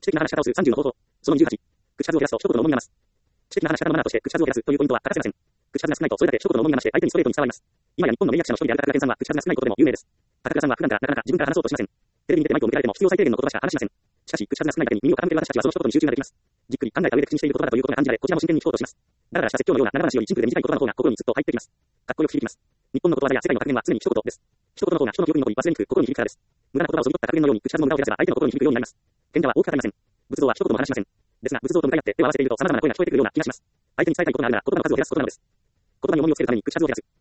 知的な話し方をする30の方法。その28。口数を減らすと一言の重みが増す。知的な話し方のマナーとして口数を減らすというポイントは欠かせません。口数が少ないとそれだけ一言の重みが増して相手にストレートに伝わります。今や日本のメディア記者の一人である高倉健さんは口数が少ないことでも有名です。高倉さんは普段からなかなか自分から話そうとしません。テレビに出てマイクを向けられても必要最低限の言葉しか話しません。しかし、口数が少ないだけに耳を傾ける私たちはその一言に集中ができます。じっくり考えた上で口にしている言葉だということが感じられ、こちらも真剣に聞こうとします。だらだらした説教のような長話よりシンプルで短い言葉の方が心にずっと入ってきます。かっこよく響きます。日本のことわざや世界の格言は常に一言です。一言の方が人の記憶に残り忘れにくく心に響くからです。無駄な言葉をそぎ取った格言のように口数の無駄を減らせば相手の心に響くようになります。賢者は多く語りません。仏像は一言も話しません。ですが、仏像と向かい合って手を合わせていると様々な声が聞こえてくるような気がします。相手に伝えたいことがあるなら言葉の数を減らすことなのです。言葉に重みをつけるために口数を減らす。